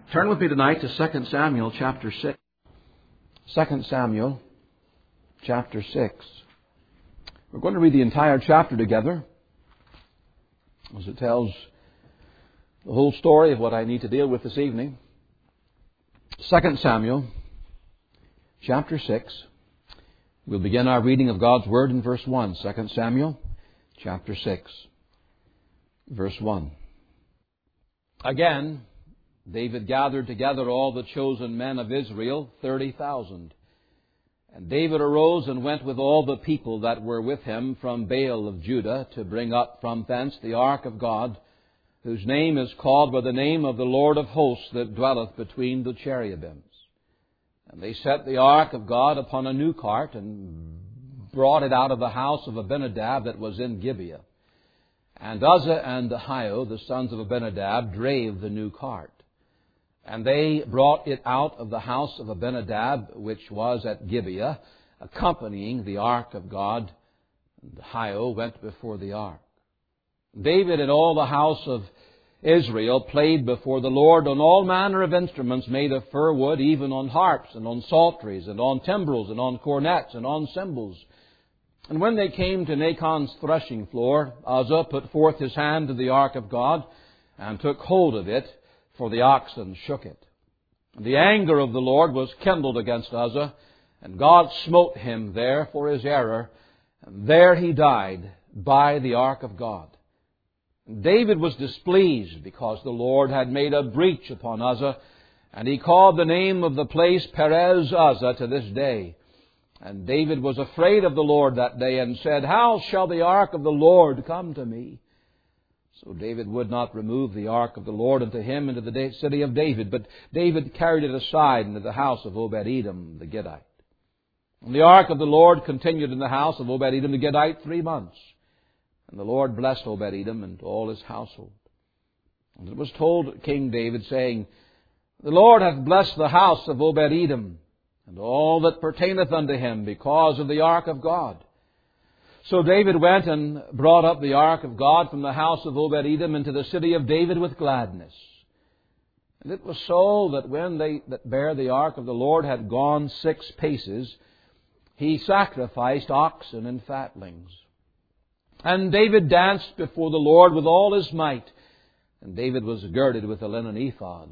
Turn with me tonight to 2 Samuel chapter 6. 2 Samuel chapter 6. We're going to read the entire chapter together, as it tells the whole story of what I need to deal with this evening. 2 Samuel chapter 6. We'll begin our reading of God's Word in verse 1. 2 Samuel chapter 6, verse 1. Again, David gathered together all the chosen men of Israel, 30,000. And David arose and went with all the people that were with him from Baal of Judah to bring up from thence the ark of God, whose name is called by the name of the Lord of hosts that dwelleth between the cherubims. And they set the ark of God upon a new cart and brought it out of the house of Abinadab that was in Gibeah. And Uzzah and Ahio, the sons of Abinadab, drave the new cart. And they brought it out of the house of Abinadab, which was at Gibeah, accompanying the ark of God. And Ahio went before the ark. David and all the house of Israel played before the Lord on all manner of instruments made of fir wood, even on harps and on psalteries and on timbrels and on cornets and on cymbals. And when they came to Nachon's threshing floor, Uzzah put forth his hand to the ark of God and took hold of it, for the oxen shook it. And the anger of the Lord was kindled against Uzzah, and God smote him there for his error, and there he died by the ark of God. And David was displeased because the Lord had made a breach upon Uzzah, and he called the name of the place Perez Uzzah to this day. And David was afraid of the Lord that day and said, "How shall the ark of the Lord come to me?" So David would not remove the ark of the Lord unto him into the city of David, but David carried it aside into the house of Obed-Edom the Gittite. And the ark of the Lord continued in the house of Obed-Edom the Gittite 3 months. And the Lord blessed Obed-Edom and all his household. And it was told King David, saying, "The Lord hath blessed the house of Obed-Edom, and all that pertaineth unto him, because of the ark of God." So David went and brought up the ark of God from the house of Obed-Edom into the city of David with gladness. And it was so that when they that bare the ark of the Lord had gone 6 paces, he sacrificed oxen and fatlings. And David danced before the Lord with all his might, and David was girded with a linen ephod.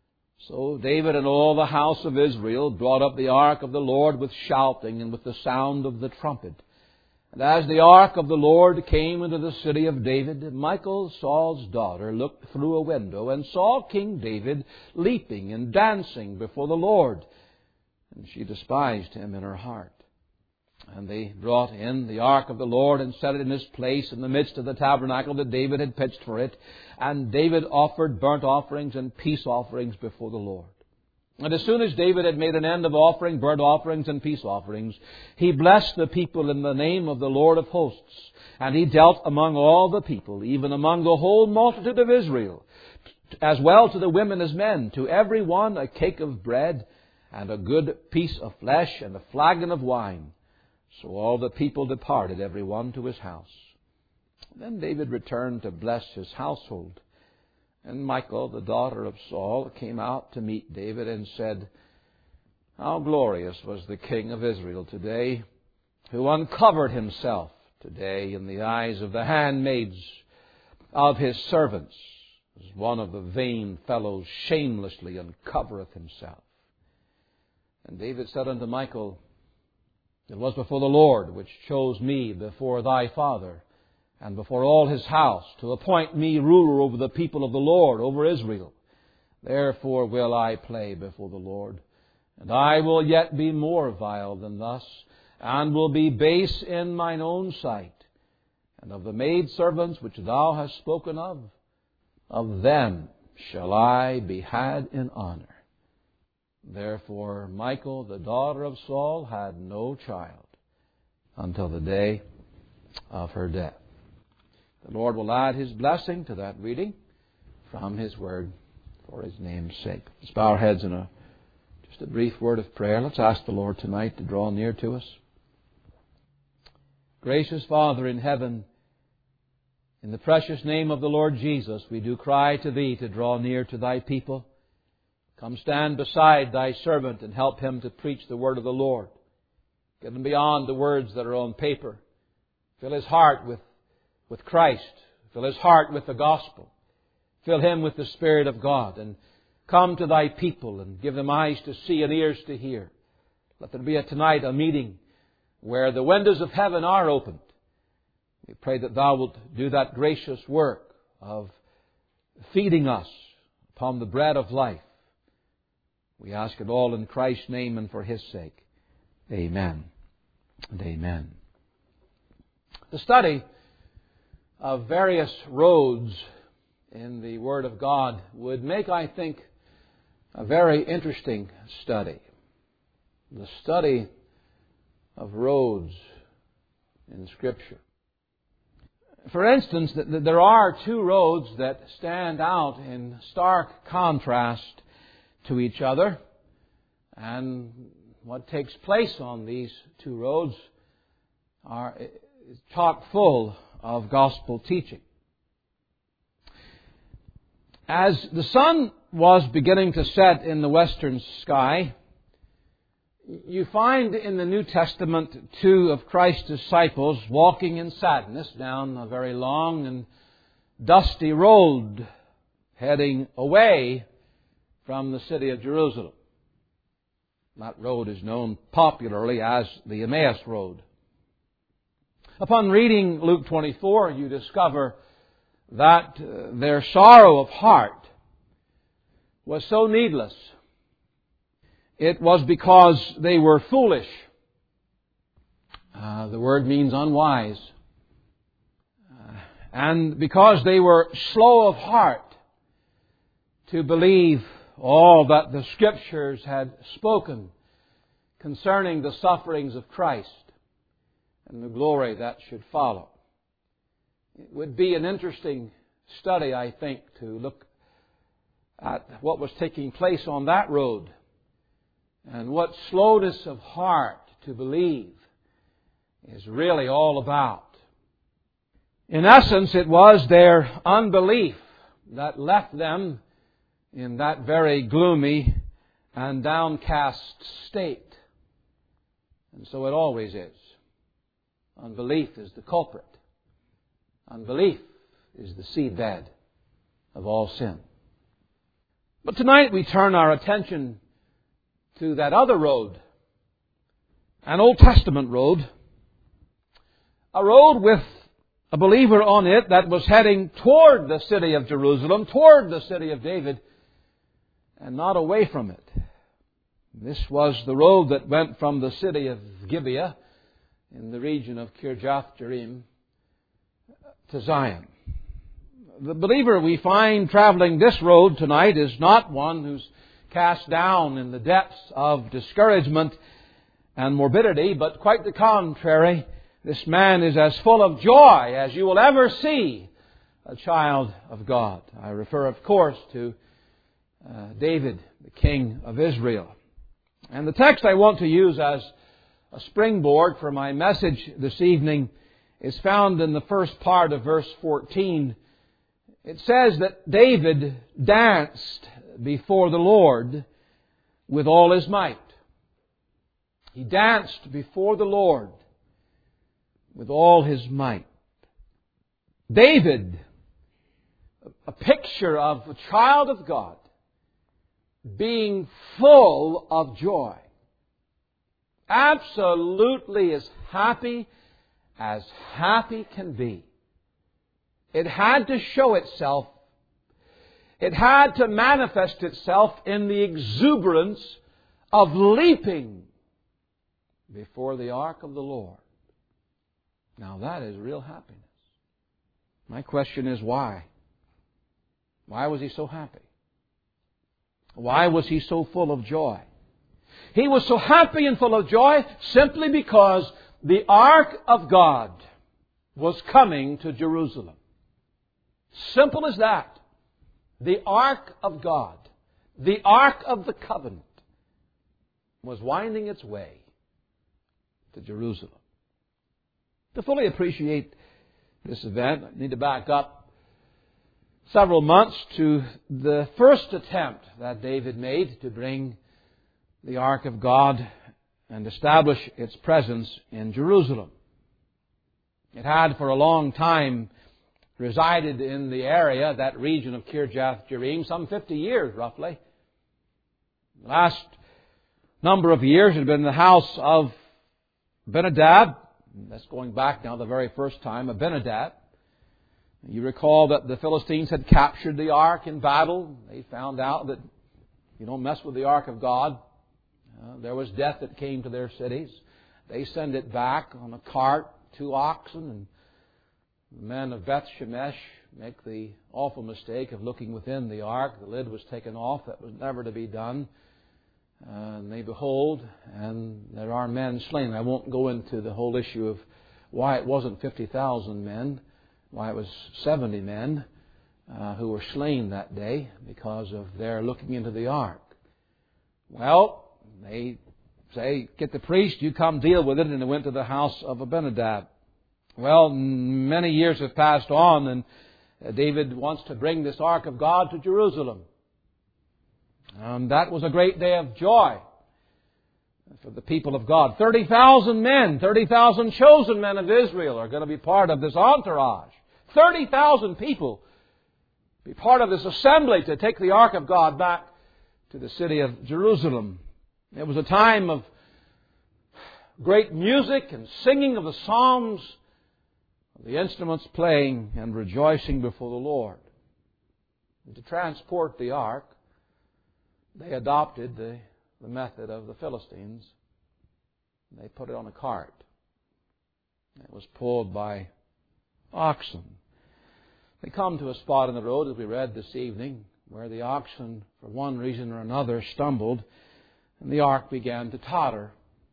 So David and all the house of Israel brought up the ark of the Lord with shouting and with the sound of the trumpet. And as the ark of the Lord came into the city of David, Michal, Saul's daughter, looked through a window and saw King David leaping and dancing before the Lord. And she despised him in her heart. And they brought in the ark of the Lord and set it in his place in the midst of the tabernacle that David had pitched for it. And David offered burnt offerings and peace offerings before the Lord. And as soon as David had made an end of offering burnt offerings and peace offerings, he blessed the people in the name of the Lord of hosts. And he dealt among all the people, even among the whole multitude of Israel, as well to the women as men, to every one a cake of bread and a good piece of flesh and a flagon of wine. So all the people departed, every one to his house. Then David returned to bless his household. And Michal, the daughter of Saul, came out to meet David and said, "How glorious was the king of Israel today, who uncovered himself today in the eyes of the handmaids of his servants, as one of the vain fellows shamelessly uncovereth himself." And David said unto Michal, "It was before the Lord which chose me before thy father, and before all his house, to appoint me ruler over the people of the Lord, over Israel. Therefore will I play before the Lord, and I will yet be more vile than thus, and will be base in mine own sight. And of the maidservants which thou hast spoken of them shall I be had in honor." Therefore Michal, the daughter of Saul, had no child until the day of her death. The Lord will add His blessing to that reading from His Word for His name's sake. Let's bow our heads in just a brief word of prayer. Let's ask the Lord tonight to draw near to us. Gracious Father in heaven, in the precious name of the Lord Jesus, we do cry to Thee to draw near to Thy people. Come stand beside Thy servant and help him to preach the word of the Lord. Get him beyond the words that are on paper. Fill his heart with Christ. Fill his heart with the gospel. Fill him with the Spirit of God. And come to Thy people and give them eyes to see and ears to hear. Let there be tonight a meeting where the windows of heaven are opened. We pray that Thou wilt do that gracious work of feeding us upon the bread of life. We ask it all in Christ's name and for His sake. Amen and amen. The study of various roads in the Word of God would make, I think, a very interesting study. The study of roads in Scripture. For instance, there are two roads that stand out in stark contrast to each other. And what takes place on these two roads is chock full of gospel teaching. As the sun was beginning to set in the western sky, you find in the New Testament two of Christ's disciples walking in sadness down a very long and dusty road heading away from the city of Jerusalem. That road is known popularly as the Emmaus Road. Upon reading Luke 24, you discover that their sorrow of heart was so needless. It was because they were foolish. The word means unwise. And because they were slow of heart to believe all that the Scriptures had spoken concerning the sufferings of Christ and the glory that should follow. It would be an interesting study, I think, to look at what was taking place on that road and what slowness of heart to believe is really all about. In essence, it was their unbelief that left them in that very gloomy and downcast state. And so it always is. Unbelief is the culprit. Unbelief is the seedbed of all sin. But tonight we turn our attention to that other road, an Old Testament road, a road with a believer on it that was heading toward the city of Jerusalem, toward the city of David, and not away from it. This was the road that went from the city of Gibeah in the region of Kirjath-Jearim to Zion. The believer we find traveling this road tonight is not one who's cast down in the depths of discouragement and morbidity, but quite the contrary. This man is as full of joy as you will ever see a child of God. I refer, of course, to David, the king of Israel. And the text I want to use as a springboard for my message this evening is found in the first part of verse 14. It says that David danced before the Lord with all his might. He danced before the Lord with all his might. David, a picture of a child of God, being full of joy. Absolutely as happy can be. It had to show itself. It had to manifest itself in the exuberance of leaping before the ark of the Lord. Now that is real happiness. My question is why? Why was he so happy? Why was he so full of joy? He was so happy and full of joy simply because the ark of God was coming to Jerusalem. Simple as that. The ark of God, the ark of the covenant, was winding its way to Jerusalem. To fully appreciate this event, I need to back up several months to the first attempt that David made to bring the Ark of God and establish its presence in Jerusalem. It had for a long time resided in the area, that region of Kirjath-Jearim, some 50 years roughly. The last number of years it had been in the house of Abinadab. That's going back now the very first time, Abinadab. You recall that the Philistines had captured the ark in battle. They found out that you don't mess with the ark of God. There was death that came to their cities. They send it back on a cart, 2 oxen, and the men of Beth Shemesh make the awful mistake of looking within the ark. The lid was taken off. That was never to be done. And they behold, and there are men slain. I won't go into the whole issue of why it wasn't 50,000 men, why it was 70 men who were slain that day because of their looking into the ark. Well, they say, get the priest, you come deal with it, and they went to the house of Abinadab. Well, many years have passed on, and David wants to bring this ark of God to Jerusalem. And that was a great day of joy for the people of God. 30,000 men, 30,000 chosen men of Israel are going to be part of this entourage. 30,000 people be part of this assembly to take the Ark of God back to the city of Jerusalem. It was a time of great music and singing of the psalms, the instruments playing and rejoicing before the Lord. And to transport the ark, they adopted the method of the Philistines. They put it on a cart. It was pulled by oxen. They come to a spot in the road, as we read this evening, where the oxen, for one reason or another, stumbled, and the ark began to totter.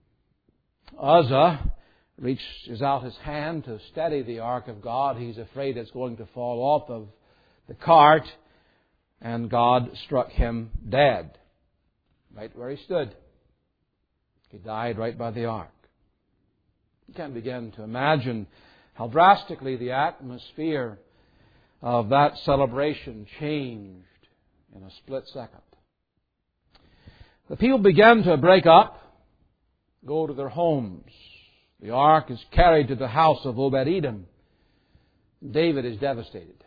Uzzah reaches out his hand to steady the ark of God. He's afraid it's going to fall off of the cart, and God struck him dead, right where he stood. He died right by the ark. You can't begin to imagine how drastically the atmosphere of that celebration changed in a split second. The people began to break up, go to their homes. The ark is carried to the house of Obed-Edom. David is devastated.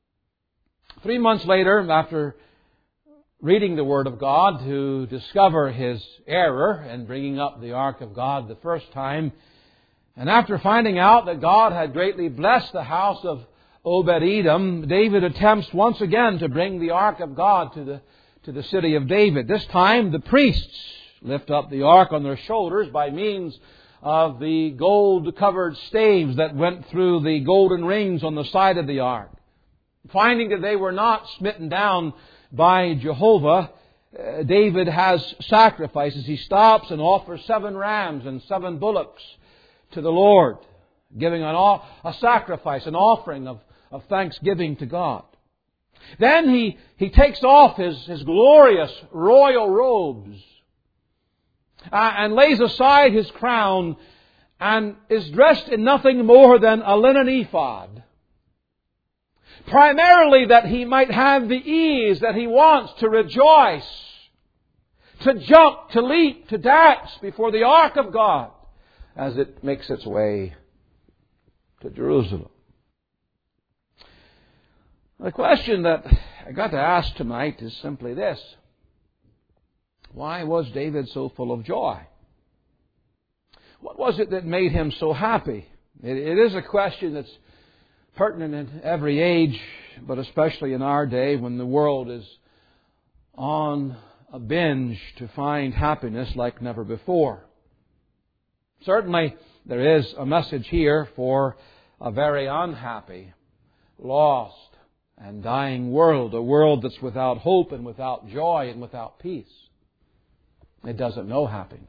3 months later, after reading the Word of God to discover his error in bringing up the Ark of God the first time, and after finding out that God had greatly blessed the house of Obed-Edom, David attempts once again to bring the Ark of God to the city of David. This time the priests lift up the Ark on their shoulders by means of the gold-covered staves that went through the golden rings on the side of the Ark. Finding that they were not smitten down by Jehovah, David has sacrifices. He stops and offers 7 rams and 7 bullocks to the Lord, giving a sacrifice, an offering of thanksgiving to God. Then he takes off his glorious royal robes and lays aside his crown and is dressed in nothing more than a linen ephod. Primarily that he might have the ease that he wants to rejoice, to jump, to leap, to dance before the Ark of God as it makes its way to Jerusalem. The question that I got to ask tonight is simply this: why was David so full of joy? What was it that made him so happy? It is a question that's pertinent in every age, but especially in our day when the world is on a binge to find happiness like never before. Certainly, there is a message here for a very unhappy, lost, and dying world, a world that's without hope and without joy and without peace. It doesn't know happiness.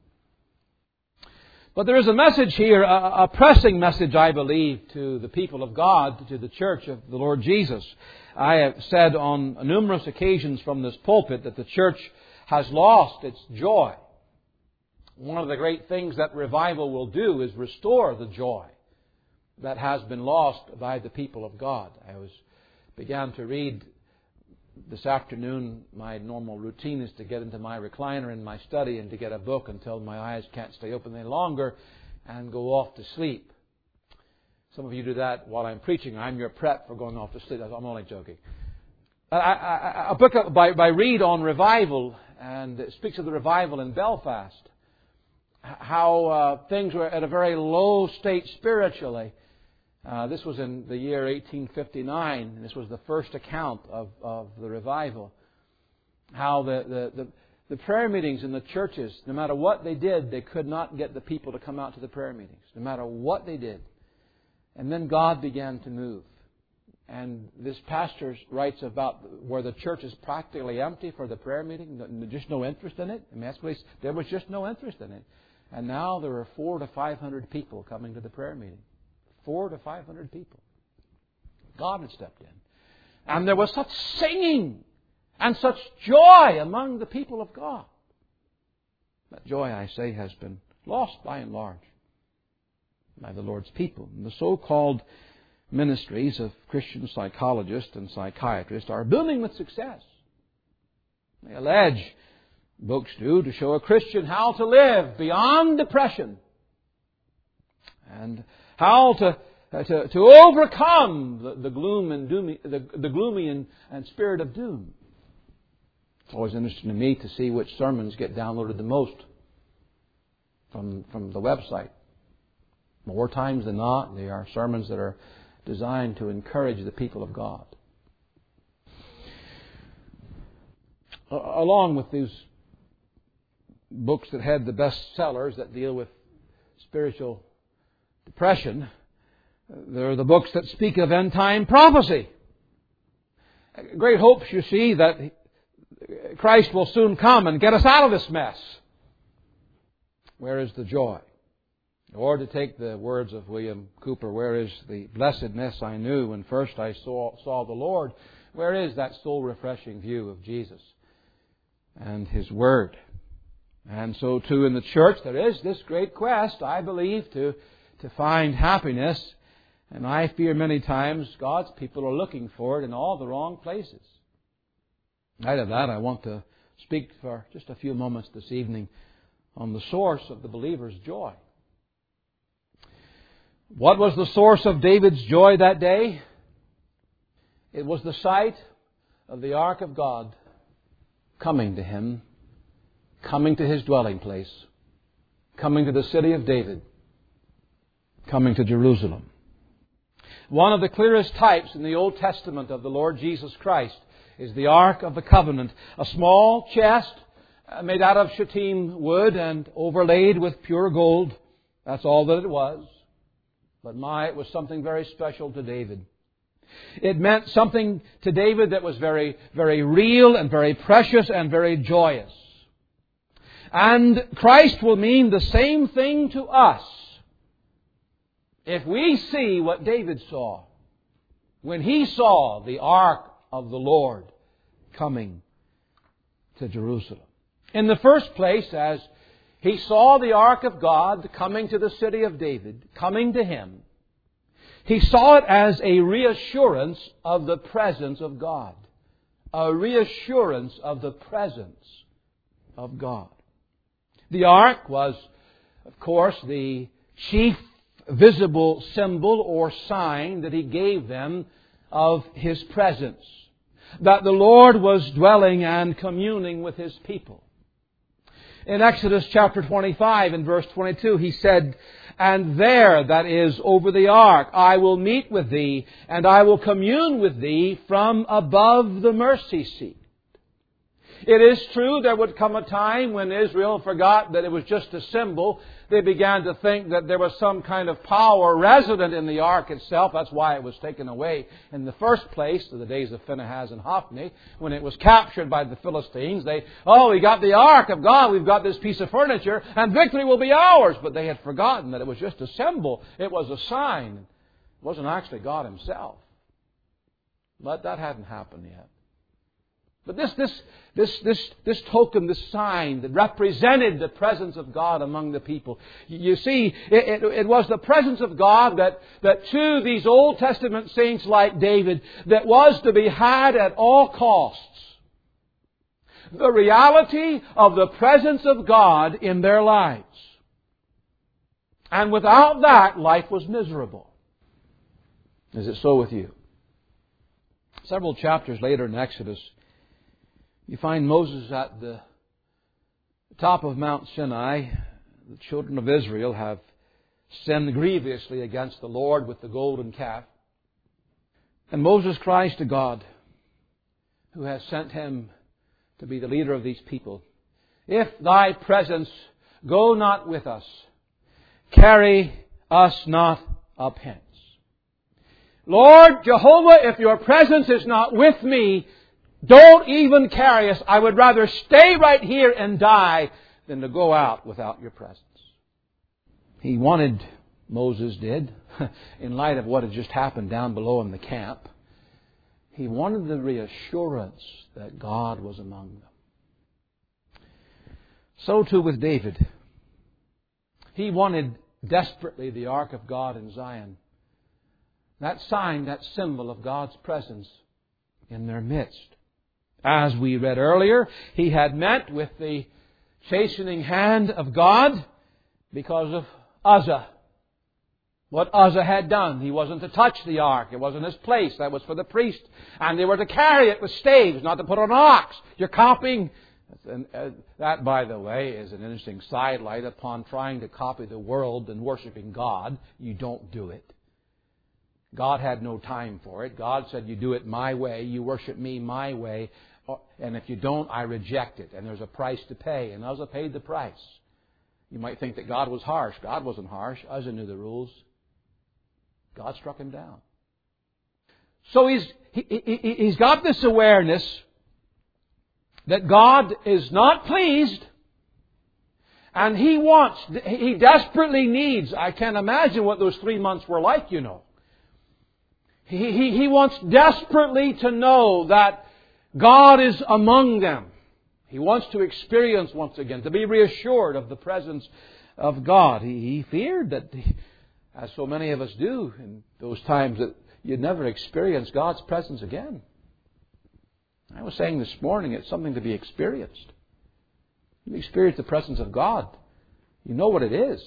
But there is a message here, a pressing message, I believe, to the people of God, to the church of the Lord Jesus. I have said on numerous occasions from this pulpit that the church has lost its joy. One of the great things that revival will do is restore the joy that has been lost by the people of God. I was began to read this afternoon. My normal routine is to get into my recliner in my study and to get a book until my eyes can't stay open any longer and go off to sleep. Some of you do that while I'm preaching. I'm your prep for going off to sleep. I'm only joking. A book by Reed on revival, and it speaks of the revival in Belfast. How things were at a very low state spiritually. This was in the year 1859, and this was the first account of the revival. How the prayer meetings in the churches, no matter what they did, they could not get the people to come out to the prayer meetings, no matter what they did. And then God began to move. And this pastor writes about where the church is practically empty for the prayer meeting, just no interest in it. I mean, there was just no interest in it. And now there are 400 to 500 people coming to the prayer meeting. 400 to 500 people. God had stepped in. And there was such singing and such joy among the people of God. That joy, I say, has been lost by and large by the Lord's people. And the so-called ministries of Christian psychologists and psychiatrists are booming with success. They allege, books do, to show a Christian how to live beyond depression and how to overcome the gloom and doom, the gloomy and spirit of doom. It's always interesting to me to see which sermons get downloaded the most from the website. More times than not, they are sermons that are designed to encourage the people of God. Along with these books that had the best sellers that deal with spiritual depression, there are the books that speak of end-time prophecy. Great hopes, you see, that Christ will soon come and get us out of this mess. Where is the joy? Or to take the words of William Cooper, where is the blessedness I knew when first I saw the Lord? Where is that soul-refreshing view of Jesus and His Word? And so too in the church there is this great quest, I believe, to find happiness. And I fear many times God's people are looking for it in all the wrong places. Out of that, I want to speak for just a few moments this evening on the source of the believer's joy. What was the source of David's joy that day? It was the sight of the ark of God coming to him, coming to his dwelling place, coming to the city of David, coming to Jerusalem. One of the clearest types in the Old Testament of the Lord Jesus Christ is the Ark of the Covenant, a small chest made out of shittim wood and overlaid with pure gold. That's all that it was. But it was something very special to David. It meant something to David that was very, very real and very precious and very joyous. And Christ will mean the same thing to us if we see what David saw when he saw the ark of the Lord coming to Jerusalem. In the first place, as he saw the ark of God coming to the city of David, coming to him, he saw it as a reassurance of the presence of God. A reassurance of the presence of God. The ark was, of course, the chief visible symbol or sign that he gave them of His presence. That the Lord was dwelling and communing with His people. In Exodus chapter 25 and verse 22, He said, "And there, that is, over the ark, I will meet with thee, and I will commune with thee from above the mercy seat." It is true there would come a time when Israel forgot that it was just a symbol. They began to think that there was some kind of power resident in the ark itself. That's why it was taken away in the first place, in the days of Phinehas and Hophni. When it was captured by the Philistines, we got the ark of God, we've got this piece of furniture, and victory will be ours. But they had forgotten that it was just a symbol. It was a sign. It wasn't actually God Himself. But that hadn't happened yet. But this token, this sign that represented the presence of God among the people. You see, it was the presence of God that to these Old Testament saints like David, that was to be had at all costs. The reality of the presence of God in their lives. And without that, life was miserable. Is it so with you? Several chapters later in Exodus, you find Moses at the top of Mount Sinai. The children of Israel have sinned grievously against the Lord with the golden calf. And Moses cries to God, who has sent him to be the leader of these people, "If Thy presence go not with us, carry us not up hence." Lord Jehovah, if Your presence is not with me, don't even carry us. I would rather stay right here and die than to go out without Your presence. He wanted, Moses did, in light of what had just happened down below in the camp, he wanted the reassurance that God was among them. So too with David. He wanted desperately the Ark of God in Zion. That sign, that symbol of God's presence in their midst. As we read earlier, he had met with the chastening hand of God because of Uzzah. What Uzzah had done. He wasn't to touch the ark. It wasn't his place. That was for the priest. And they were to carry it with staves, not to put on an ox. You're copying. And that, by the way, is an interesting sidelight upon trying to copy the world and worshiping God. You don't do it. God had no time for it. God said, "You do it my way. You worship me my way. And if you don't, I reject it." And there's a price to pay. And Uzzah paid the price. You might think that God was harsh. God wasn't harsh. Uzzah knew the rules. God struck him down. So he's got this awareness that God is not pleased. And he desperately needs, I can't imagine what those 3 months were like, you know. He wants desperately to know that God is among them. He wants to experience once again, to be reassured of the presence of God. He feared that, as so many of us do in those times, that you'd never experience God's presence again. I was saying this morning, it's something to be experienced. You experience the presence of God. You know what it is.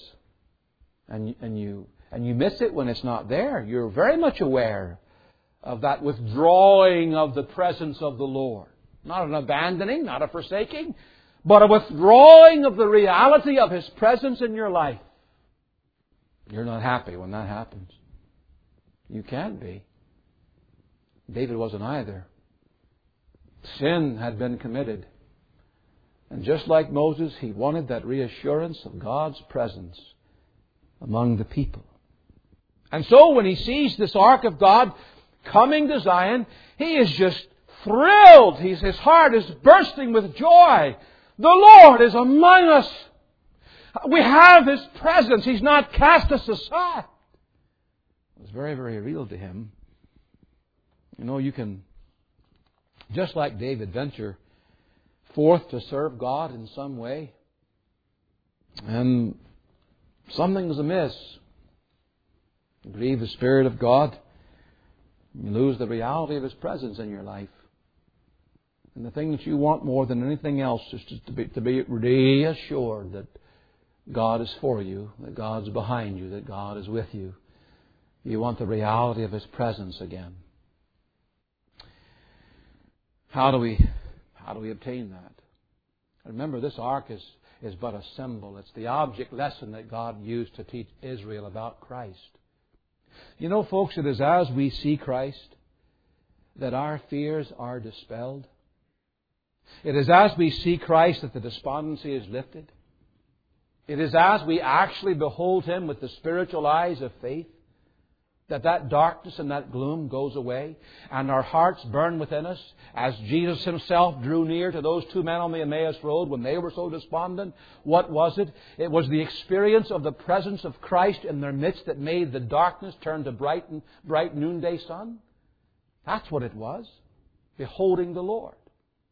And you miss it when it's not there. You're very much aware of that withdrawing of the presence of the Lord. Not an abandoning, not a forsaking, but a withdrawing of the reality of His presence in your life. You're not happy when that happens. You can't be. David wasn't either. Sin had been committed. And just like Moses, he wanted that reassurance of God's presence among the people. And so when he sees this Ark of God coming to Zion, he is just thrilled. His heart is bursting with joy. The Lord is among us. We have His presence. He's not cast us aside. It was very, very real to him. You know, you can, just like David, venture forth to serve God in some way, and something's amiss. You grieve the Spirit of God. You lose the reality of His presence in your life. And the thing that you want more than anything else is to be reassured that God is for you, that God's behind you, that God is with you. You want the reality of His presence again. How do we obtain that? Remember, this ark is but a symbol. It's the object lesson that God used to teach Israel about Christ. You know, folks, it is as we see Christ that our fears are dispelled. It is as we see Christ that the despondency is lifted. It is as we actually behold Him with the spiritual eyes of faith that darkness and that gloom goes away, and our hearts burn within us, as Jesus Himself drew near to those two men on the Emmaus Road when they were so despondent. What was it? It was the experience of the presence of Christ in their midst that made the darkness turn to bright noonday sun. That's what it was. Beholding the Lord.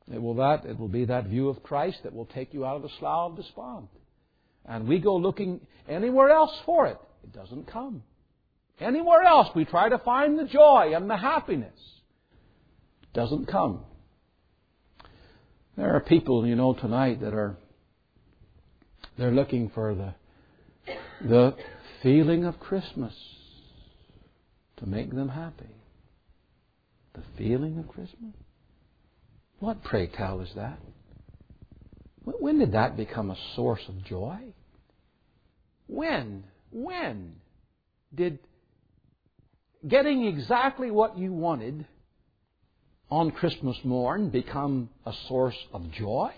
It will be that view of Christ that will take you out of the slough of despond. And we go looking anywhere else for it. It doesn't come. Anywhere else we try to find the joy and the happiness. It doesn't come. There are people, tonight that they're looking for the feeling of Christmas to make them happy. The feeling of Christmas? What, pray tell, is that? When did that become a source of joy? When did getting exactly what you wanted on Christmas morn become a source of joy?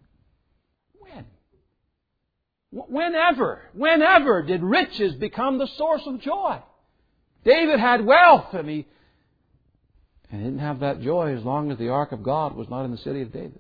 Whenever did riches become the source of joy? David had wealth and he didn't have that joy as long as the ark of God was not in the city of David.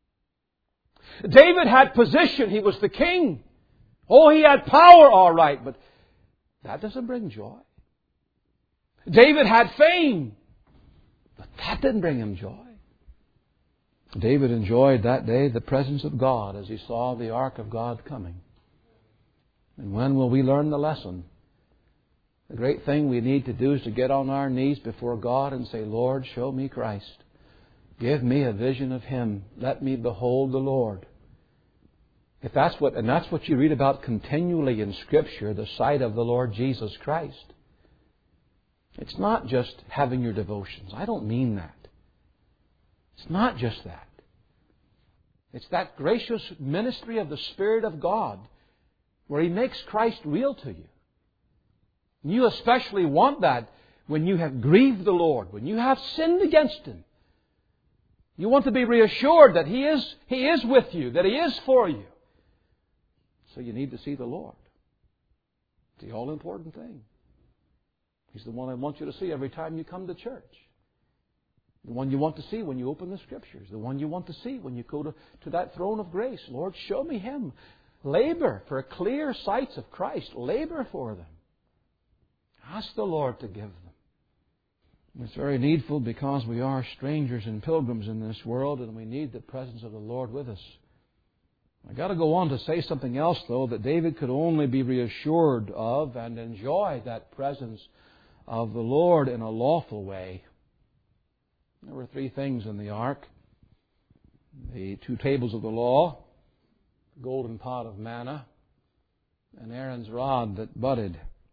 David had position. He was the king. Oh, he had power, all right, but that doesn't bring joy. David had fame, but that didn't bring him joy. David enjoyed that day the presence of God as he saw the ark of God coming. And when will we learn the lesson? The great thing we need to do is to get on our knees before God and say, Lord, show me Christ. Give me a vision of Him. Let me behold the Lord. That's what you read about continually in Scripture, the sight of the Lord Jesus Christ. It's not just having your devotions. I don't mean that. It's not just that. It's that gracious ministry of the Spirit of God where He makes Christ real to you. You especially want that when you have grieved the Lord, when you have sinned against Him. You want to be reassured that He is with you, that He is for you. So you need to see the Lord. It's the all-important thing. He's the one I want you to see every time you come to church. The one you want to see when you open the Scriptures. The one you want to see when you go to that throne of grace. Lord, show me Him. Labor for clear sights of Christ. Labor for them. Ask the Lord to give them. It's very needful because we are strangers and pilgrims in this world and we need the presence of the Lord with us. I've got to go on to say something else, though, that David could only be reassured of and enjoy that presence of the Lord in a lawful way. There were three things in the ark. The 2 tables of the law, the golden pot of manna, and Aaron's rod that budded.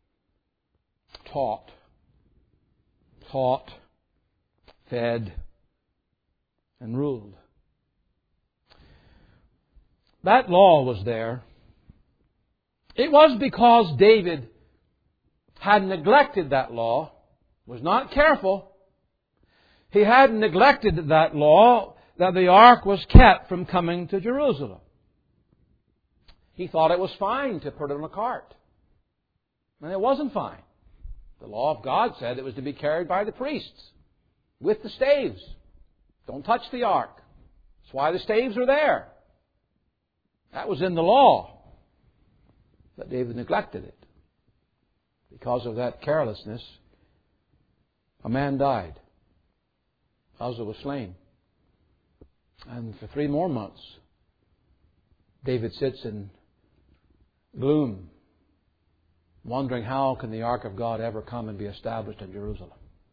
Taught, fed, and ruled. That law was there. It was because David had neglected that law, was not careful. He had neglected that law that the ark was kept from coming to Jerusalem. He thought it was fine to put it on a cart. And it wasn't fine. The law of God said it was to be carried by the priests with the staves. Don't touch the ark. That's why the staves are there. That was in the law. But David neglected it. Because of that carelessness, a man died. Uzzah was slain. And for 3 more months, David sits in gloom, wondering how can the ark of God ever come and be established in Jerusalem.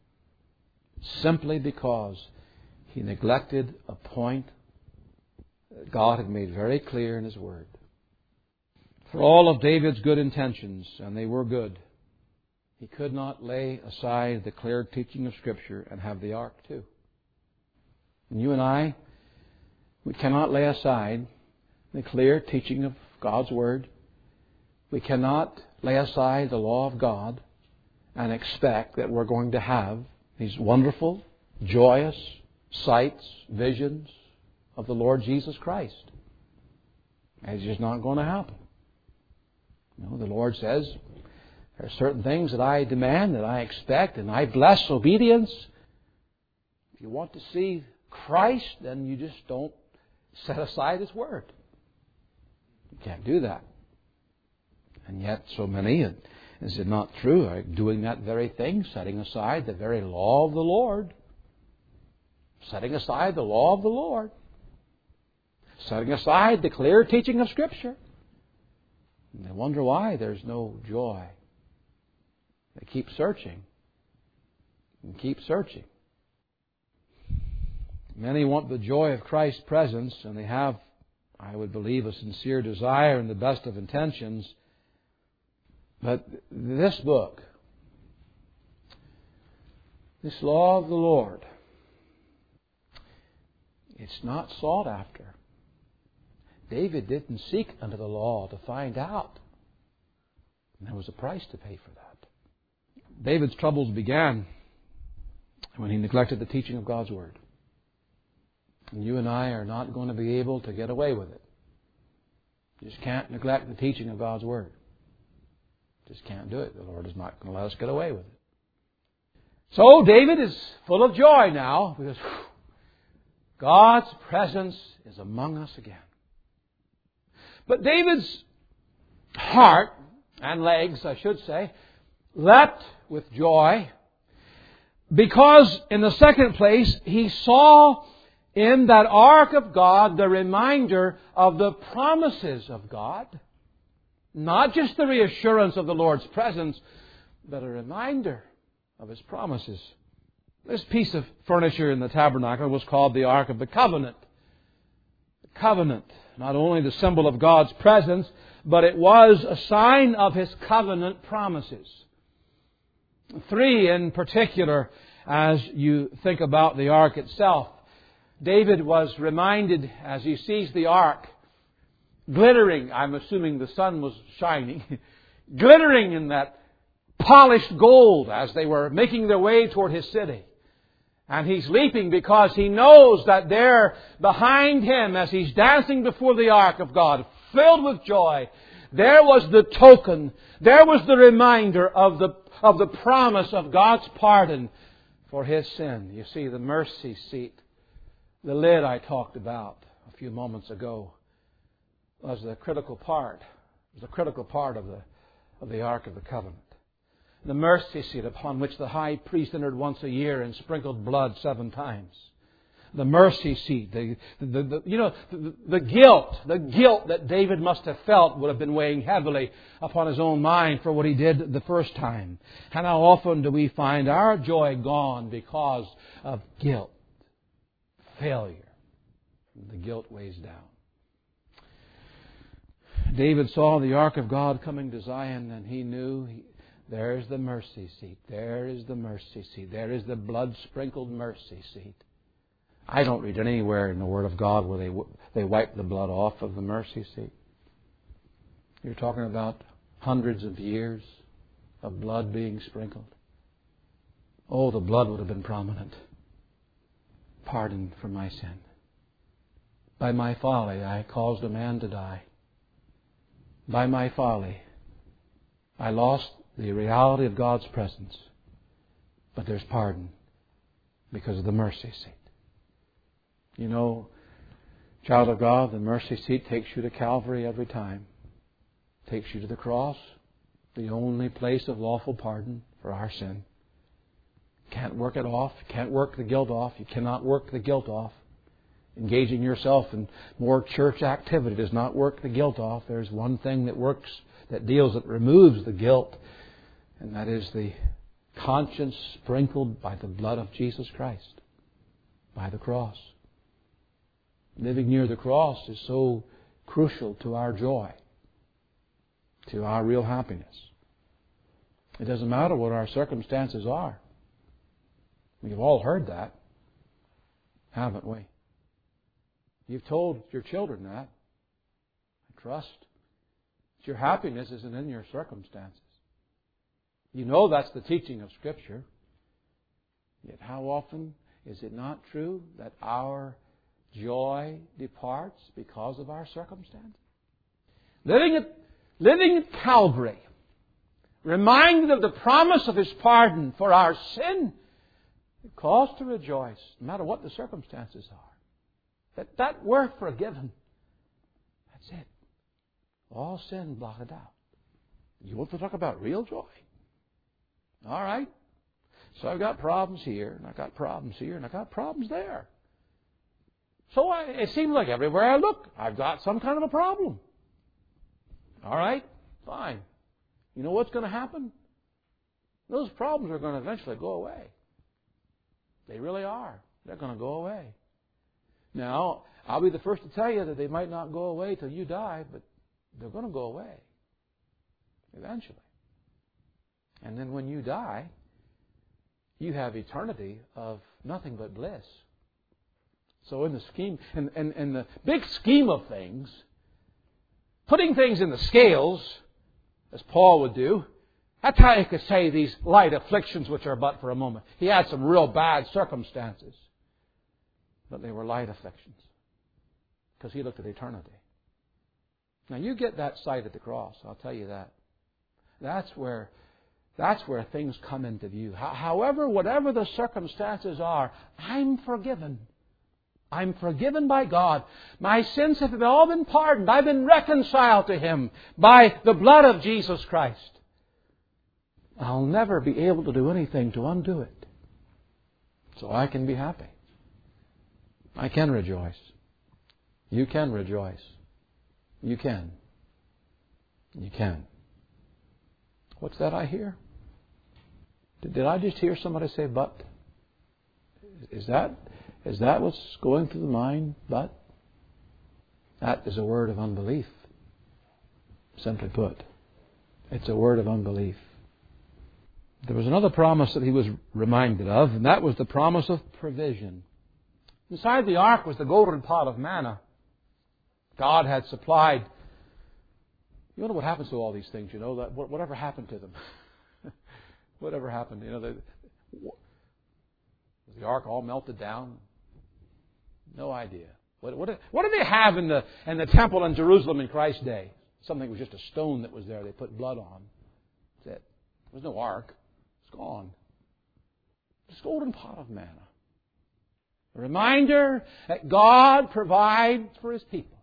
Simply because he neglected a point that God had made very clear in His Word. For all of David's good intentions, and they were good, he could not lay aside the clear teaching of Scripture and have the ark too. And you and I, we cannot lay aside the clear teaching of God's Word. We cannot lay aside the law of God and expect that we're going to have these wonderful, joyous sights, visions of the Lord Jesus Christ. It's just not going to happen. The Lord says, there are certain things that I demand, that I expect, and I bless obedience. If you want to see Christ, then you just don't set aside His Word. You can't do that. And yet so many, is it not true, are doing that very thing, setting aside the very law of the Lord. Setting aside the law of the Lord. setting aside the clear teaching of Scripture. And they wonder why there's no joy. They keep searching and keep searching. Many want the joy of Christ's presence, and they have, I would believe, a sincere desire and the best of intentions. But this book, this law of the Lord, it's not sought after. David didn't seek unto the law to find out. And there was a price to pay for that. David's troubles began when he neglected the teaching of God's Word. And you and I are not going to be able to get away with it. You just can't neglect the teaching of God's Word. Just can't do it. The Lord is not going to let us get away with it. So David is full of joy now because God's presence is among us again. But David's heart and legs, I should say, leapt with joy because, in the second place, he saw in that ark of God the reminder of the promises of God. Not just the reassurance of the Lord's presence, but a reminder of His promises. This piece of furniture in the tabernacle was called the Ark of the Covenant. The covenant, not only the symbol of God's presence, but it was a sign of His covenant promises. 3 in particular, as you think about the ark itself. David was reminded as he sees the ark, glittering, I'm assuming the sun was shining, glittering in that polished gold as they were making their way toward his city. And he's leaping because he knows that there behind him, as he's dancing before the ark of God, filled with joy, there was the token, there was the reminder of the promise of God's pardon for his sin. You see, the mercy seat, the lid I talked about a few moments ago, was the critical part. It was a critical part of the Ark of the Covenant. The mercy seat upon which the high priest entered once a year and sprinkled blood 7 times. The mercy seat, the guilt that David must have felt would have been weighing heavily upon his own mind for what he did the first time. And how often do we find our joy gone because of guilt, failure? The guilt weighs down. David saw the ark of God coming to Zion, and he knew there's the mercy seat. There is the mercy seat. There is the blood-sprinkled mercy seat. I don't read anywhere in the Word of God where they wipe the blood off of the mercy seat. You're talking about hundreds of years of blood being sprinkled. Oh, the blood would have been prominent. Pardon for my sin. By my folly, I caused a man to die. By my folly, I lost the reality of God's presence. But there's pardon because of the mercy seat. You know, child of God, the mercy seat takes you to Calvary every time. Takes you to the cross, the only place of lawful pardon for our sin. Can't work it off. Can't work the guilt off. You cannot work the guilt off. Engaging yourself in more church activity does not work the guilt off. There's one thing that works, that removes the guilt, and that is the conscience sprinkled by the blood of Jesus Christ, by the cross. Living near the cross is so crucial to our joy, to our real happiness. It doesn't matter what our circumstances are. We've all heard that, haven't we? You've told your children that. I trust that your happiness isn't in your circumstances. You know that's the teaching of Scripture. Yet how often is it not true that our joy departs because of our circumstances? Living at Calvary, reminded of the promise of His pardon for our sin, it calls to rejoice, no matter what the circumstances are. That we're forgiven. That's it. All sin blotted out. You want to talk about real joy? All right. So I've got problems here, and I've got problems here, and I've got problems there. So it seems like everywhere I look, I've got some kind of a problem. All right, fine. You know what's going to happen? Those problems are going to eventually go away. They really are. They're going to go away. Now, I'll be the first to tell you that they might not go away till you die, but they're going to go away eventually. And then when you die, you have eternity of nothing but bliss. So in the scheme, in the big scheme of things, putting things in the scales, as Paul would do, that's how you could say these light afflictions which are but for a moment. He had some real bad circumstances, but they were light afflictions because he looked at eternity. Now you get that sight at the cross, I'll tell you that. That's where things come into view. However, whatever the circumstances are, I'm forgiven. I'm forgiven by God. My sins have all been pardoned. I've been reconciled to Him by the blood of Jesus Christ. I'll never be able to do anything to undo it. So I can be happy. I can rejoice. You can rejoice. You can. You can. What's that I hear? Did I just hear somebody say but? Is that what's going through the mind? But? That is a word of unbelief. Simply put. It's a word of unbelief. There was another promise that he was reminded of, and that was the promise of provision. Inside the ark was the golden pot of manna. God had supplied. You know what happens to all these things, you know? Whatever happened to them? Whatever happened? You know, was the ark all melted down? No idea. What did they have in the temple in Jerusalem in Christ's day? Something was just a stone that was there. They put blood on. That's it. There was no ark. It's gone. This golden pot of manna. A reminder that God provides for His people.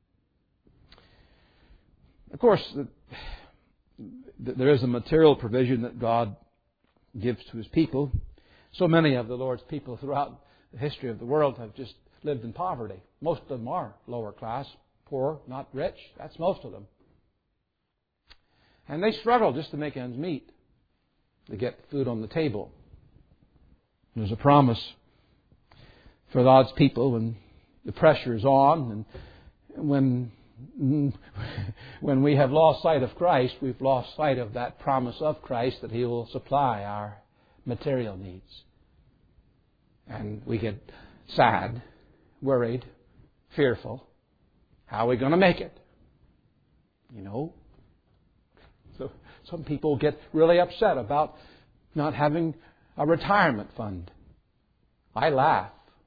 Of course, there is a material provision that God gives to His people. So many of the Lord's people throughout the history of the world have just lived in poverty. Most of them are lower class, poor, not rich. That's most of them. And they struggle just to make ends meet, to get food on the table. There's a promise for God's people when the pressure is on and when we have lost sight of Christ, we've lost sight of that promise of Christ that He will supply our material needs. And we get sad, worried, fearful. How are we going to make it? You know? So some people get really upset about not having a retirement fund. I laugh.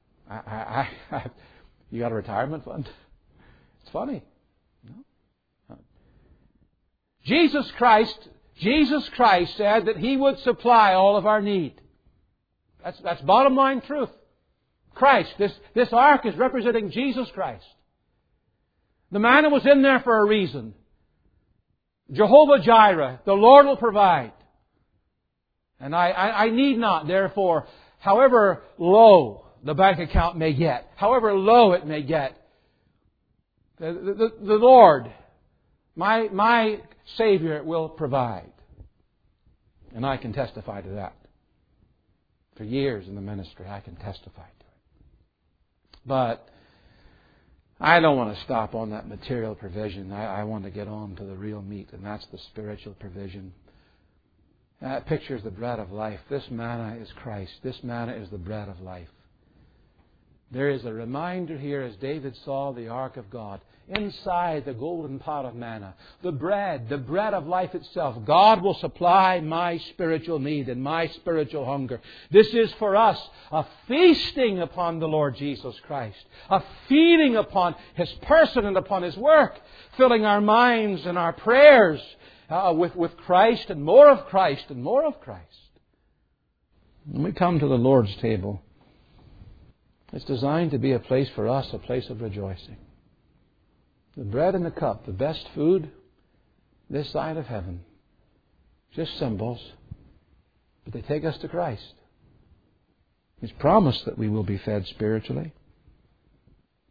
You got a retirement fund? It's funny. No? Jesus Christ said that He would supply all of our need. That's bottom line truth. Christ, this ark is representing Jesus Christ. The manna was in there for a reason. Jehovah Jireh, the Lord will provide. And I need not, therefore, however low the bank account may get, however low it may get, the Lord, my Savior, will provide. And I can testify to that. For years in the ministry, I can testify to it. But I don't want to stop on that material provision. I want to get on to the real meat, and that's the spiritual provision. That pictures the bread of life. This manna is Christ. This manna is the bread of life. There is a reminder here as David saw the ark of God. Inside the golden pot of manna, the bread of life itself. God will supply my spiritual need and my spiritual hunger. This is for us a feasting upon the Lord Jesus Christ. A feeding upon His person and upon His work. Filling our minds and our prayers with Christ and more of Christ and more of Christ. When we come to the Lord's table, it's designed to be a place for us, a place of rejoicing. The bread and the cup, the best food this side of heaven. Just symbols, but they take us to Christ. He's promised that we will be fed spiritually.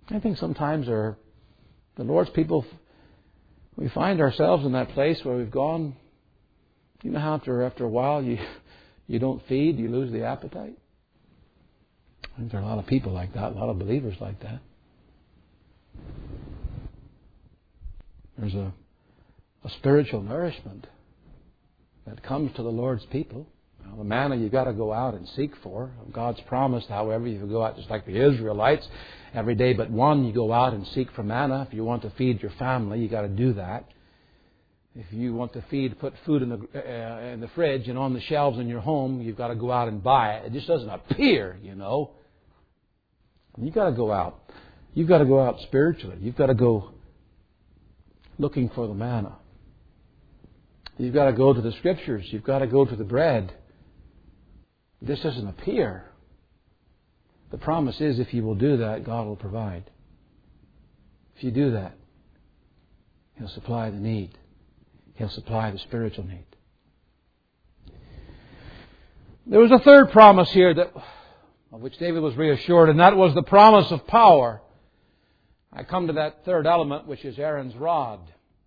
I think sometimes the Lord's people, we find ourselves in that place where we've gone, you know how after a while you don't feed, you lose the appetite? I think there are a lot of people like that, a lot of believers like that. There's a spiritual nourishment that comes to the Lord's people. Now, the manna you've got to go out and seek for. God's promised, however, you go out just like the Israelites. Every day but one, you go out and seek for manna. If you want to feed your family, you've got to do that. If you want to put food in the fridge and on the shelves in your home, you've got to go out and buy it. It just doesn't appear, you know. You've got to go out. You've got to go out spiritually. You've got to go looking for the manna. You've got to go to the Scriptures. You've got to go to the bread. This doesn't appear. The promise is if you will do that, God will provide. If you do that, He'll supply the need. He'll supply the spiritual need. There was a third promise here of which David was reassured, and that was the promise of power. I come to that third element, which is Aaron's rod.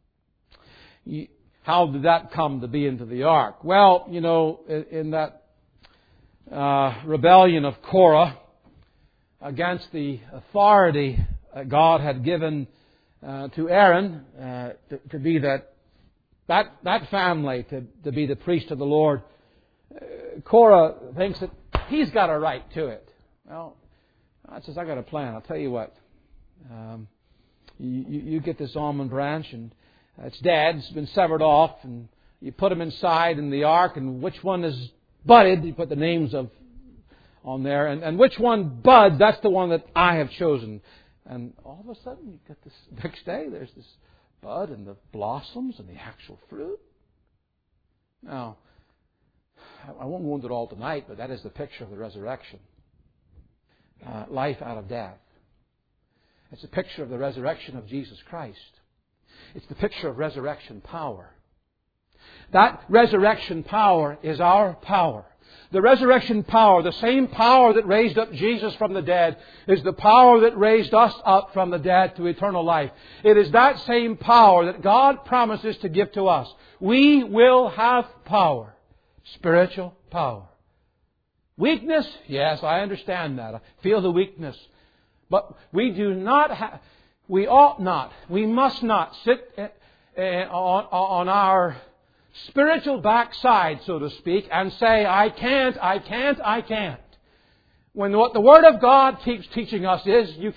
How did that come to be into the ark? Well, you know, in that rebellion of Korah against the authority God had given to Aaron to be that family, to be the priest of the Lord, Korah thinks that he's got a right to it. Well, God says, I got a plan. I'll tell you what. You get this almond branch, and it's dead. It's been severed off, and you put them inside in the ark, and which one is budded, you put the names on there, and which one buds, that's the one that I have chosen. And all of a sudden, you get this, next day, there's this bud and the blossoms and the actual fruit. Now, I won't go into it all tonight, but that is the picture of the resurrection. Life out of death. It's a picture of the resurrection of Jesus Christ. It's the picture of resurrection power. That resurrection power is our power. The resurrection power, the same power that raised up Jesus from the dead, is the power that raised us up from the dead to eternal life. It is that same power that God promises to give to us. We will have power. Spiritual power. Weakness? Yes, I understand that. I feel the weakness. But we do not have, we ought not, we must not sit on our spiritual backside, so to speak, and say, I can't. When what the Word of God keeps teaching us is, you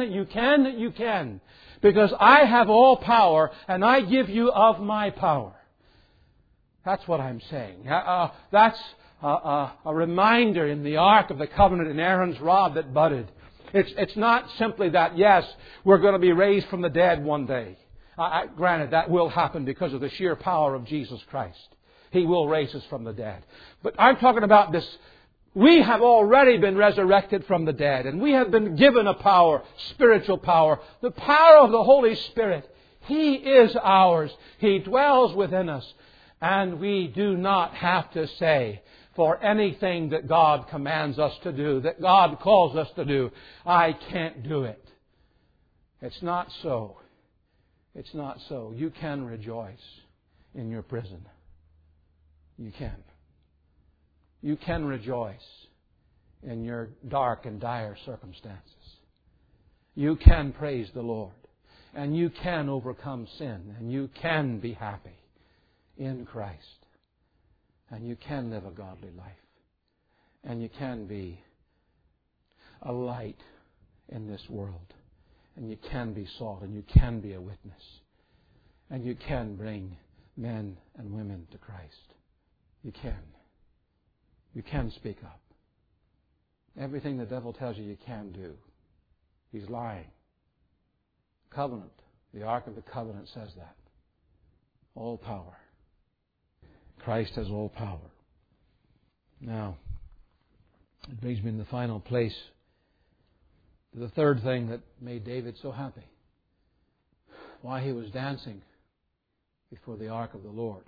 can. Because I have all power, and I give you of my power. That's what I'm saying. That's a reminder in the Ark of the Covenant in Aaron's rod that budded. It's not simply that, yes, we're going to be raised from the dead one day. Granted, that will happen because of the sheer power of Jesus Christ. He will raise us from the dead. But I'm talking about this. We have already been resurrected from the dead, and we have been given a power, spiritual power, the power of the Holy Spirit. He is ours. He dwells within us. And we do not have to say for anything that God commands us to do, that God calls us to do, I can't do it. It's not so. It's not so. You can rejoice in your prison. You can. You can rejoice in your dark and dire circumstances. You can praise the Lord. And you can overcome sin. And you can be happy in Christ. And you can live a godly life. And you can be a light in this world. And you can be salt. And you can be a witness. And you can bring men and women to Christ. You can. You can speak up. Everything the devil tells you can do, he's lying. Covenant. The Ark of the Covenant says that. All power. Christ has all power. Now, it brings me in the final place to the third thing that made David so happy. Why he was dancing before the Ark of the Lord.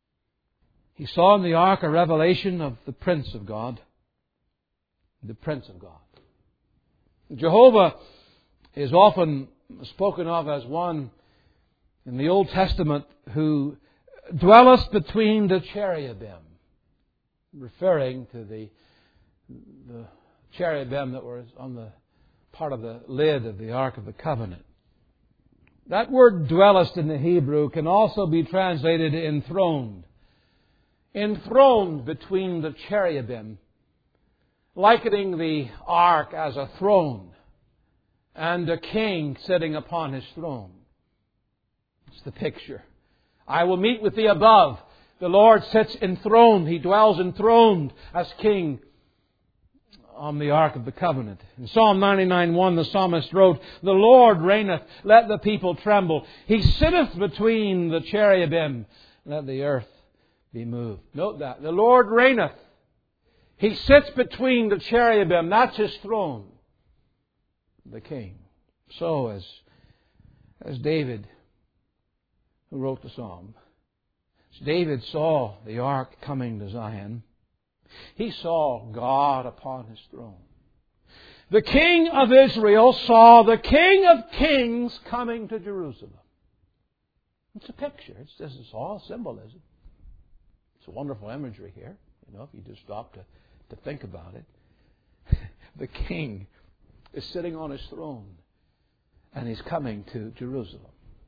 He saw in the Ark a revelation of the Prince of God. The Prince of God. Jehovah is often spoken of as one in the Old Testament who dwelleth between the cherubim, referring to the cherubim that were on the part of the lid of the Ark of the Covenant. That word dwellest in the Hebrew can also be translated enthroned. Enthroned between the cherubim, likening the ark as a throne and a king sitting upon his throne. It's the picture. I will meet with thee above. The Lord sits enthroned. He dwells enthroned as king on the Ark of the Covenant. In Psalm 99:1, the psalmist wrote, "The Lord reigneth, let the people tremble. He sitteth between the cherubim, let the earth be moved." Note that. The Lord reigneth. He sits between the cherubim. That's His throne. The King. So as David, who wrote the psalm, as David saw the ark coming to Zion, he saw God upon His throne. The King of Israel saw the King of Kings coming to Jerusalem. It's a picture. This is all symbolism. It's a wonderful imagery here. If you just stop to think about it. The King is sitting on His throne and He's coming to Jerusalem.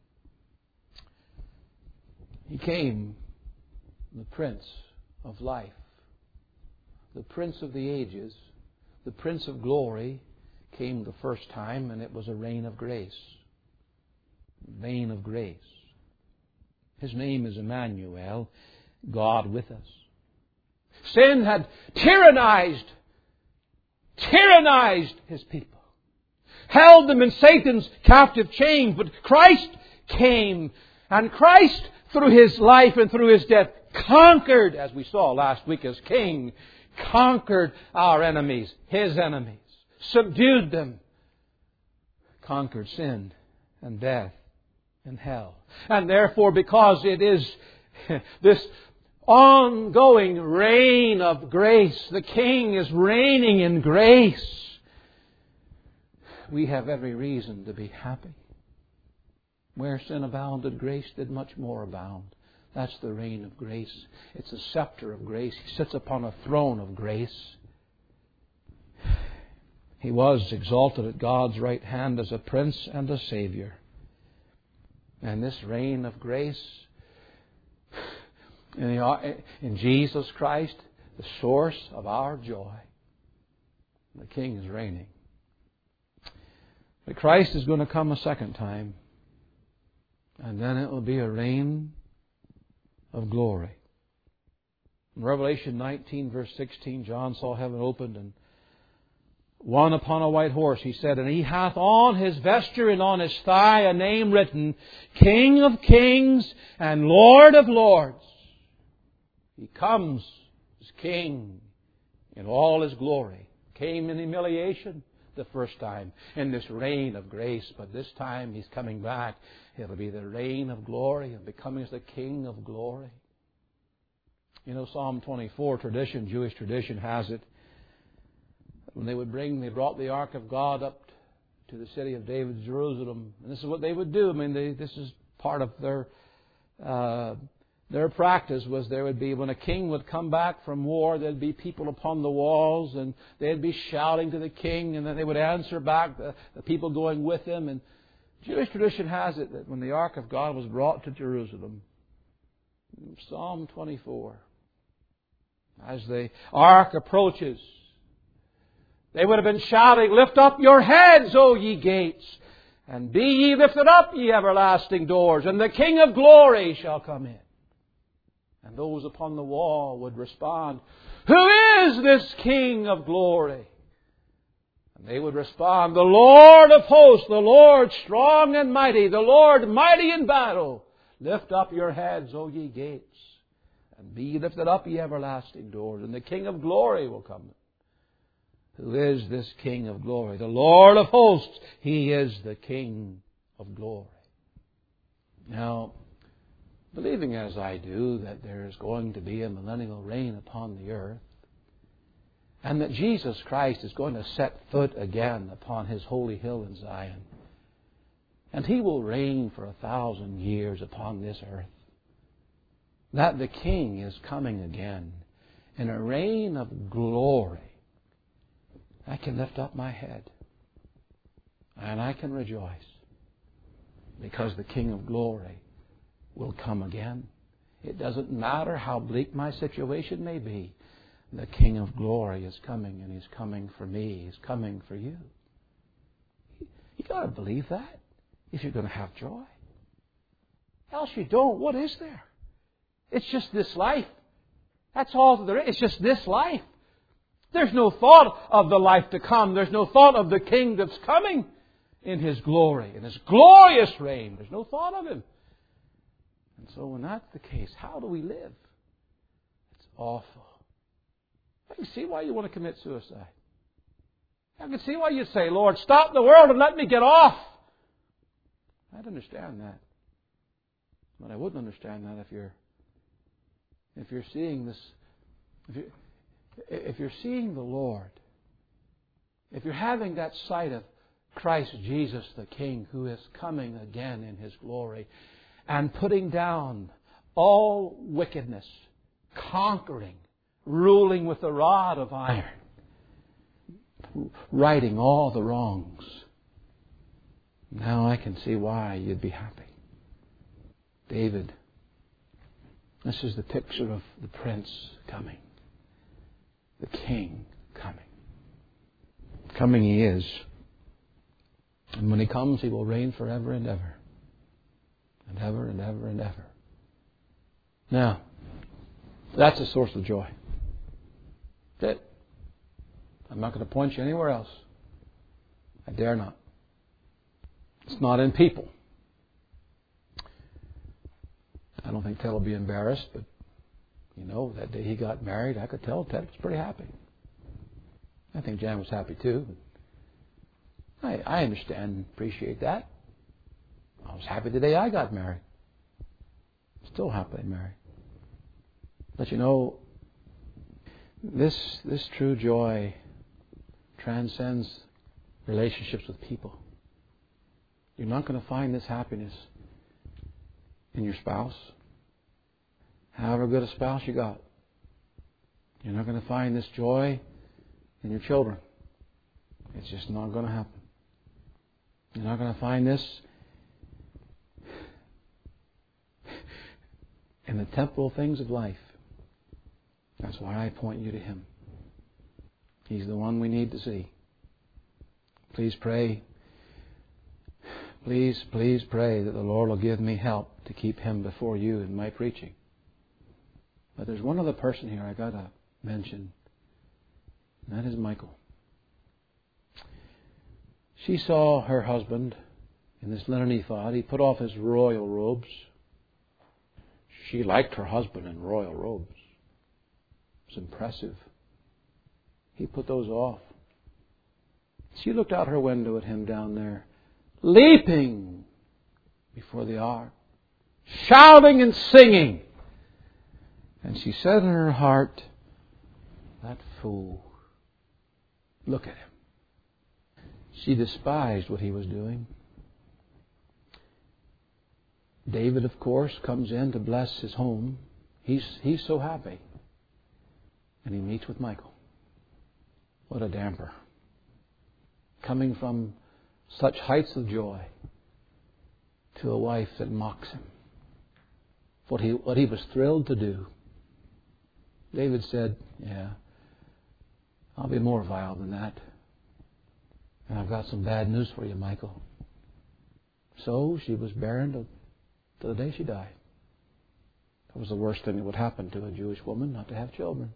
He came, the Prince of Life, the Prince of the Ages, the Prince of Glory came the first time, and it was a reign of grace. Reign of grace. His name is Emmanuel, God with us. Sin had tyrannized His people, held them in Satan's captive chains, but Christ came, and Christ, through His life and through His death, conquered, as we saw last week as King, conquered our enemies, His enemies, subdued them, conquered sin and death and hell. And therefore, because it is this ongoing reign of grace, the King is reigning in grace, we have every reason to be happy. Where sin abounded, grace did much more abound. That's the reign of grace. It's a scepter of grace. He sits upon a throne of grace. He was exalted at God's right hand as a Prince and a Savior. And this reign of grace in Jesus Christ, the source of our joy. The King is reigning. But Christ is going to come a second time. And then it will be a reign of glory. In Revelation 19, verse 16, John saw heaven opened, and one upon a white horse, he said, "And He hath on His vesture and on His thigh a name written, King of Kings and Lord of Lords." He comes as King in all His glory. Came in humiliation the first time in this reign of grace, but this time He's coming back. It'll be the reign of glory and becoming as the King of glory. Psalm 24 tradition, Jewish tradition has it, when they brought the Ark of God up to the city of David, Jerusalem, and this is what they would do. This is part of their practice was there would be, when a king would come back from war, there'd be people upon the walls, and they'd be shouting to the king, and then they would answer back, the people going with him. And Jewish tradition has it that when the Ark of God was brought to Jerusalem, Psalm 24, as the Ark approaches, they would have been shouting, "Lift up your heads, O ye gates, and be ye lifted up, ye everlasting doors, and the King of glory shall come in." And those upon the wall would respond, "Who is this King of glory?" And they would respond, "The Lord of hosts, the Lord strong and mighty, the Lord mighty in battle. Lift up your heads, O ye gates, and be ye lifted up, ye everlasting doors, and the King of glory will come." Who is this King of glory? The Lord of hosts. He is the King of glory. Now, believing as I do that there is going to be a millennial reign upon the earth, and that Jesus Christ is going to set foot again upon His holy hill in Zion, and He will reign for 1,000 years upon this earth. That the King is coming again in a reign of glory. I can lift up my head and I can rejoice because the King of glory will come again. It doesn't matter how bleak my situation may be. The King of glory is coming, and He's coming for me. He's coming for you. You've got to believe that if you're going to have joy. Else you don't. What is there? It's just this life. That's all there is. It's just this life. There's no thought of the life to come. There's no thought of the King that's coming in His glory, in His glorious reign. There's no thought of Him. And so when that's the case, how do we live? It's awful. I can see why you want to commit suicide. I can see why you say, Lord, stop the world and let me get off. I'd understand that. But I wouldn't understand that if you're seeing this, if you're seeing the Lord, if you're having that sight of Christ Jesus the King who is coming again in His glory and putting down all wickedness, conquering, ruling with a rod of iron, righting all the wrongs. Now I can see why you'd be happy. David, this is the picture of the Prince coming, the King coming. Coming He is. And when He comes, He will reign forever and ever. And ever and ever and ever. Now, that's a source of joy. That's it. I'm not going to point you anywhere else. I dare not. It's not in people. I don't think Ted will be embarrassed, but that day he got married, I could tell Ted was pretty happy. I think Jan was happy too. I understand and appreciate that. I was happy the day I got married. Still happily married. But this true joy transcends relationships with people. You're not going to find this happiness in your spouse, however good a spouse you got. You're not going to find this joy in your children. It's just not going to happen. You're not going to find this in the temporal things of life. That's why I point you to Him. He's the one we need to see. Please pray. Please pray that the Lord will give me help to keep Him before you in my preaching. But there's one other person here I got to mention, and that is Michael. She saw her husband in this linen ephod. He put off his royal robes. She liked her husband in royal robes. It was impressive. He put those off. She looked out her window at him down there, leaping before the ark, shouting and singing. And she said in her heart, that fool, look at him. She despised what he was doing. David, of course, comes in to bless his home. He's so happy. And he meets with Michal. What a damper. Coming from such heights of joy to a wife that mocks him. What he was thrilled to do. David said, yeah, I'll be more vile than that. And I've got some bad news for you, Michal. So she was barren to the day she died. That was the worst thing that would happen to a Jewish woman, not to have children.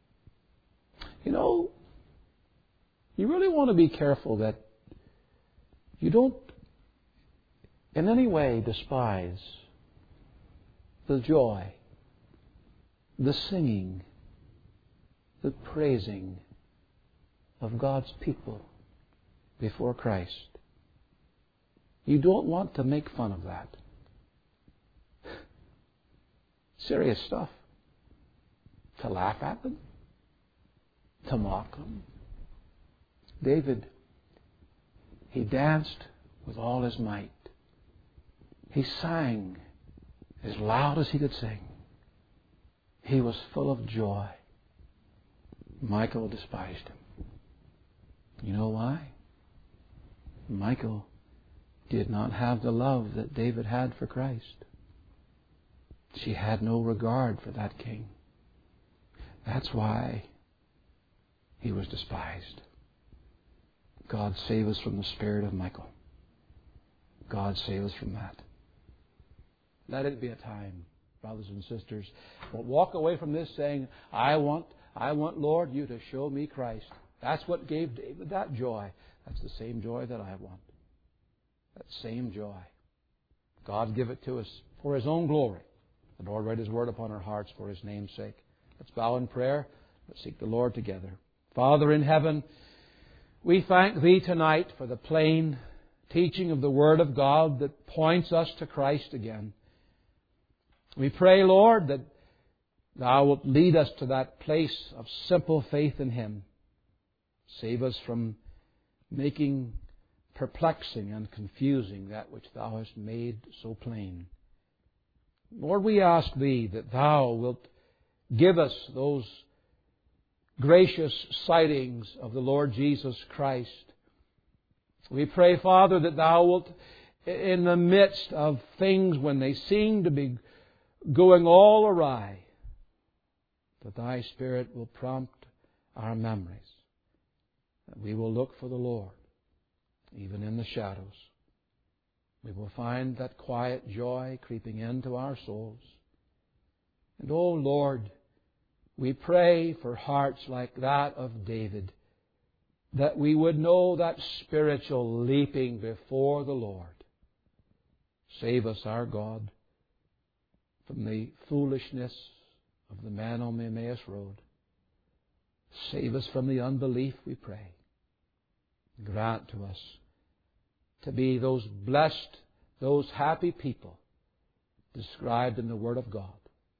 You really want to be careful that you don't in any way despise the joy, the singing, the praising of God's people before Christ. You don't want to make fun of that. Serious stuff. To laugh at them. To mock them. David, he danced with all his might. He sang as loud as he could sing. He was full of joy. Michal despised him. You know why? Michal did not have the love that David had for Christ. She had no regard for that king. That's why he was despised. God save us from the spirit of Michal. God save us from that. Let it be a time, brothers and sisters, we'll walk away from this saying, I want, Lord, you to show me Christ. That's what gave David that joy. That's the same joy that I want. That same joy. God give it to us for His own glory. The Lord write His word upon our hearts for His name's sake. Let's bow in prayer. Let's seek the Lord together. Father in heaven, we thank Thee tonight for the plain teaching of the Word of God that points us to Christ again. We pray, Lord, that Thou wilt lead us to that place of simple faith in Him. Save us from making perplexing and confusing that which Thou hast made so plain. Lord, we ask Thee that Thou wilt give us those gracious sightings of the Lord Jesus Christ. We pray, Father, that Thou wilt, in the midst of things when they seem to be going all awry, that Thy Spirit will prompt our memories, that we will look for the Lord, even in the shadows. We will find that quiet joy creeping into our souls. And, oh Lord, we pray for hearts like that of David, that we would know that spiritual leaping before the Lord. Save us, our God, from the foolishness of the man on the Emmaus Road. Save us from the unbelief, we pray. Grant to us to be those blessed, those happy people described in the Word of God.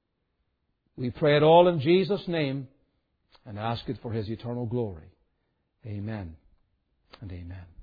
We pray it all in Jesus' name and ask it for His eternal glory. Amen and amen.